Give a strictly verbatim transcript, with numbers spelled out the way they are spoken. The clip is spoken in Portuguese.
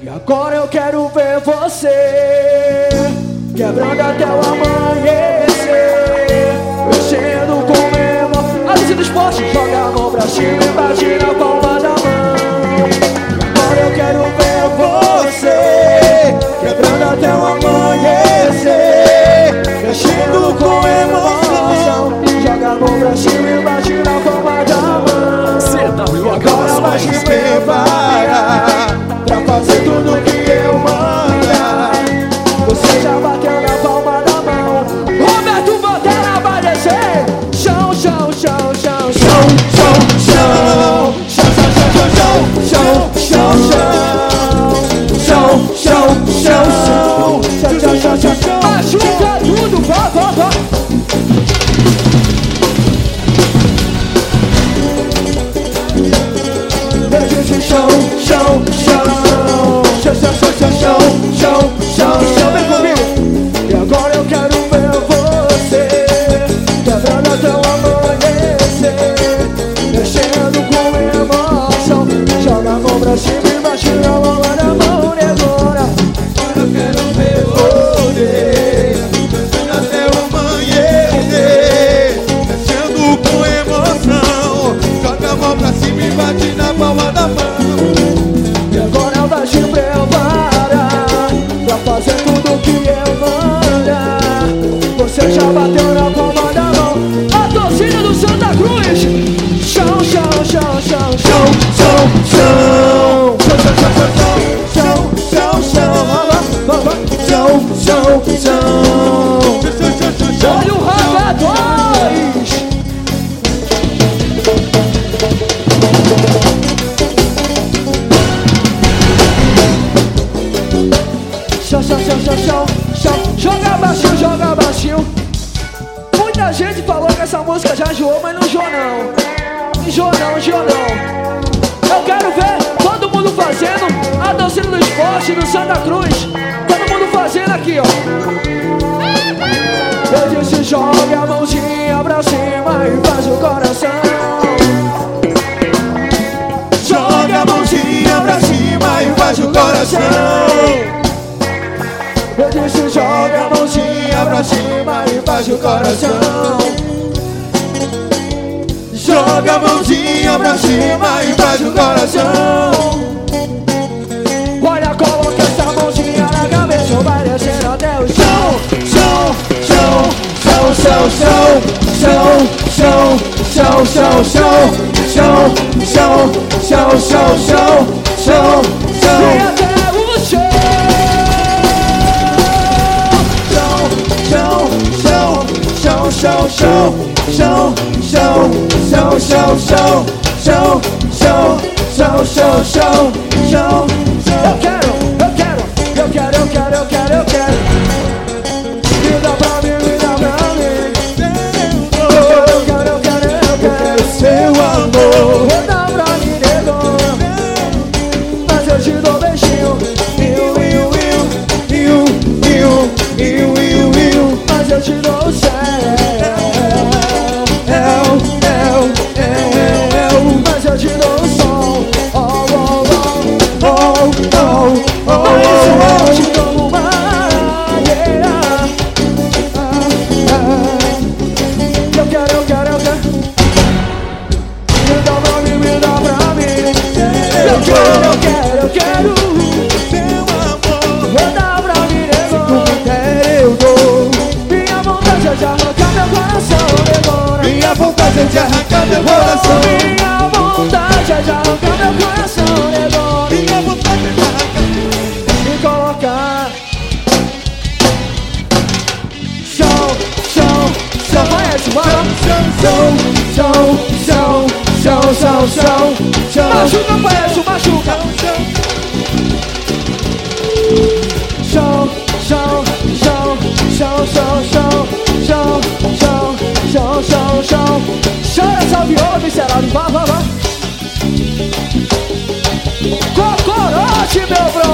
E agora eu quero ver você quebrando até o amanhecer, mexendo com emo. A luz do esporte, joga a mão pra cima e bate na palma da mão. Agora eu quero ver você quebrando até o amanhecer, mexendo com emoção. Joga a mão pra cima e bate na palma da mão. C W Agora vai te preparar pra fazer tudo que eu mandar. Você já bateu na palma da mão. Roberto Bandeira vai descer. Chão, chão, chão, chão, chão, chão, chão, chão, chão, chão, chão, chão, chão, chão, chão, chão. Machuca tudo, vá, vá, vá. Chão, chão, chão, chão, chão, chão, chão, chão, chão, chão, vem comigo. E agora eu quero ver você quebrando até o amanhecer, mexendo com emoção. Joga a mão pra cima e bate na palma da mão. E agora eu quero ver você quebrando até o amanhecer, mexendo com emoção. Joga a mão pra cima e bate na palma da mão. E agora vai te preparar pra fazer tudo que eu mandar. Você já bateu na palma da mão. A torcida do Santa Cruz. Chão, chão, chão, chão, chão, chão, chão, chão, chão, chão, chão, chão, chão. Olha o Raga dois. Chão, chão, chão, chão, chão, chão. Joga baixinho, joga baixinho. Muita gente falou que essa música já enjoou, mas não enjoou não. Enjoou não, enjoou não. Eu quero ver todo mundo fazendo a torcida do esporte do Santa Cruz. Todo mundo fazendo aqui, ó. Eu disse joga a mãozinha pra cima e faz o coração. Joga a mãozinha pra cima e faz o coração. Eu disse joga a mãozinha pra cima e faz o coração. Joga a mãozinha pra cima e faz o coração. Olha, coloca essa mãozinha na cabeça, vai descendo até o chão. Chão, chão, chão, chão, chão, chão, chão, chão, chão, chão, chão, chão, chão, chão, chão, chão, chão. E até o chão. Chão, chão, chão, chão, chão, chão, chão, chão, chão, chão, chão, chão, chão. Eu quero, eu quero, eu quero, eu quero, eu quero, eu quero. Me dá pra mim, me dá pra mim. Eu quero, eu quero, eu quero seu amor. Me dá pra mim, nego. Mas eu te dou beijinho. Iu, iu, iu, iu, iu, iu, iu. Mas eu te dou o céu. Mas eu te dou o som. Oh, oh, oh, oh, oh, oh, oh. Eu te dou uma maneira. Eu quero, eu quero, eu quero. Me dá pra mim, me dá pra mim. Eu quero, eu quero, eu quero. Seu amor. Me dá pra mim, nego. Se tu me der, eu dou. Minha vontade é de arrancar meu coração, nego. Minha vontade é de arrancar meu coração. Minha vontade é de arrancar meu coração, nego. Minha vontade é de arrancar e colocar. Chão, chão, chão. Vai, Edson, vai. Chão, chão, chão, chão, chão, chão, chão. Machuca, vai, Edson, machuca. Chão, chão, chão, chão, chão, chão, chão, chão, chão, chão, chão. Chora essa viola, miserável, vá, vá, vá. Cocorote, meu brother.